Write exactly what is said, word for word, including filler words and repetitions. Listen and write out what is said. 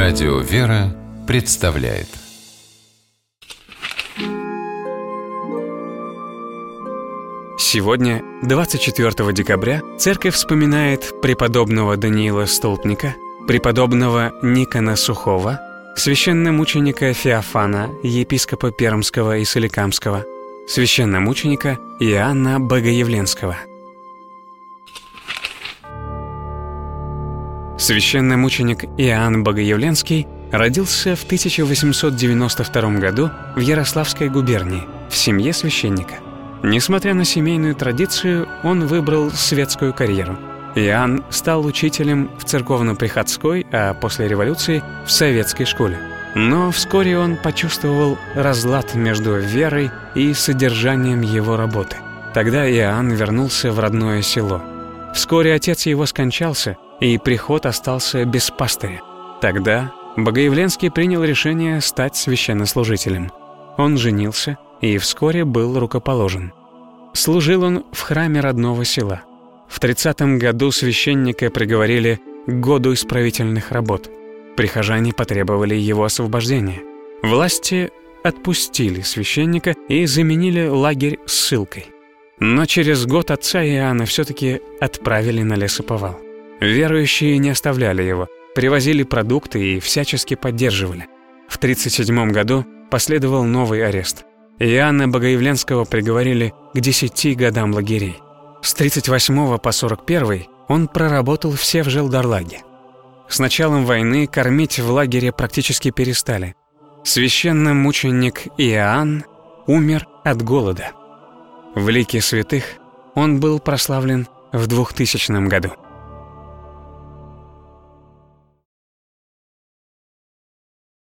Радио «Вера» представляет. Сегодня, двадцать четвёртого декабря, церковь вспоминает преподобного Даниила Столпника, преподобного Никона Сухого, священномученика Феофана, епископа Пермского и Соликамского, священномученика Иоанна Богоявленского. Священномученик Иоанн Богоявленский родился в тысяча восемьсот девяносто втором году в Ярославской губернии в семье священника. Несмотря на семейную традицию, он выбрал светскую карьеру. Иоанн стал учителем в церковно-приходской, а после революции – в советской школе. Но вскоре он почувствовал разлад между верой и содержанием его работы. Тогда Иоанн вернулся в родное село. Вскоре отец его скончался, и приход остался без пастыря. Тогда Богоявленский принял решение стать священнослужителем. Он женился и вскоре был рукоположен. Служил он в храме родного села. В тридцатом году священника приговорили к году исправительных работ. Прихожане потребовали его освобождения. Власти отпустили священника и заменили лагерь ссылкой. Но через год отца Иоанна все-таки отправили на лесоповал. Верующие не оставляли его, привозили продукты и всячески поддерживали. В тридцать седьмом году последовал новый арест. Иоанна Богоявленского приговорили к десяти годам лагерей. С тридцать восьмого по сорок первый он проработал все в Желдарлаге. С началом войны кормить в лагере практически перестали. Священномученик Иоанн умер от голода. В лике святых он был прославлен в двухтысячном году.